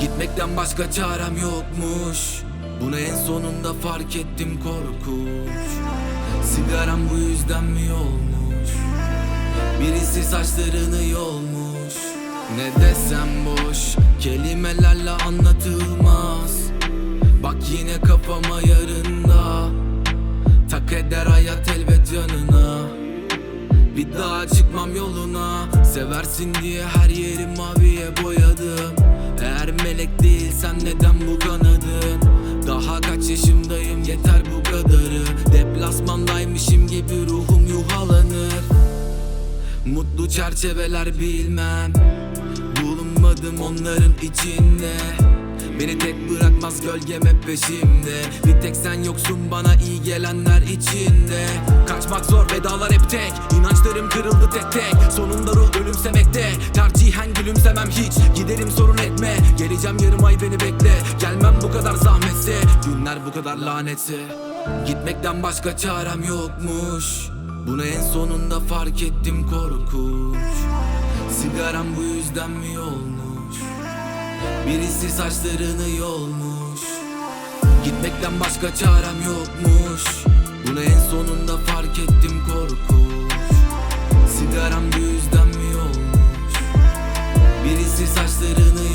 Gitmekten başka çarem yokmuş. Bunu en sonunda fark ettim, korkunç. Sigaram bu yüzden mi olmuş? Birisi saçlarını yolmuş. Ne desem boş, kelimelerle anlatılmaz. Bak yine kafama yarında, tak eder hayat elbet yanına. Bir daha çıkmam yoluna, seversin diye her yeri maviye boyadım. Eğer melek değilsen neden bu kanadın? Daha kaç yaşımdayım, yeter bu kadarı. Deplasmandaymışım gibi ruhum yuhalanır. Mutlu çerçeveler bilmem, bulunmadım onların içinde. Beni tek bırakmaz gölgem hep peşimde. Bir tek sen yoksun bana iyi gelenler içinde. Kaçmak zor, vedalar hep tek. İnançlarım kırıldı tek tek. Sonunda ruh ölümsemekte. Tercihen gülümsemem hiç, giderim sorun etme. Geleceğim yarım ay, beni bekle. Gelmem bu kadar zahmetse, günler bu kadar lanetse. Gitmekten başka çarem yokmuş. Bunu en sonunda fark ettim, korkunç. Sigaram bu yüzden mi olmuş? Birisi saçlarını yolmuş. Gitmekten başka çarem yokmuş. Bunu en sonunda fark ettim, korkunç. Sigaram bu yüzden mi olmuş? Birisi saçlarını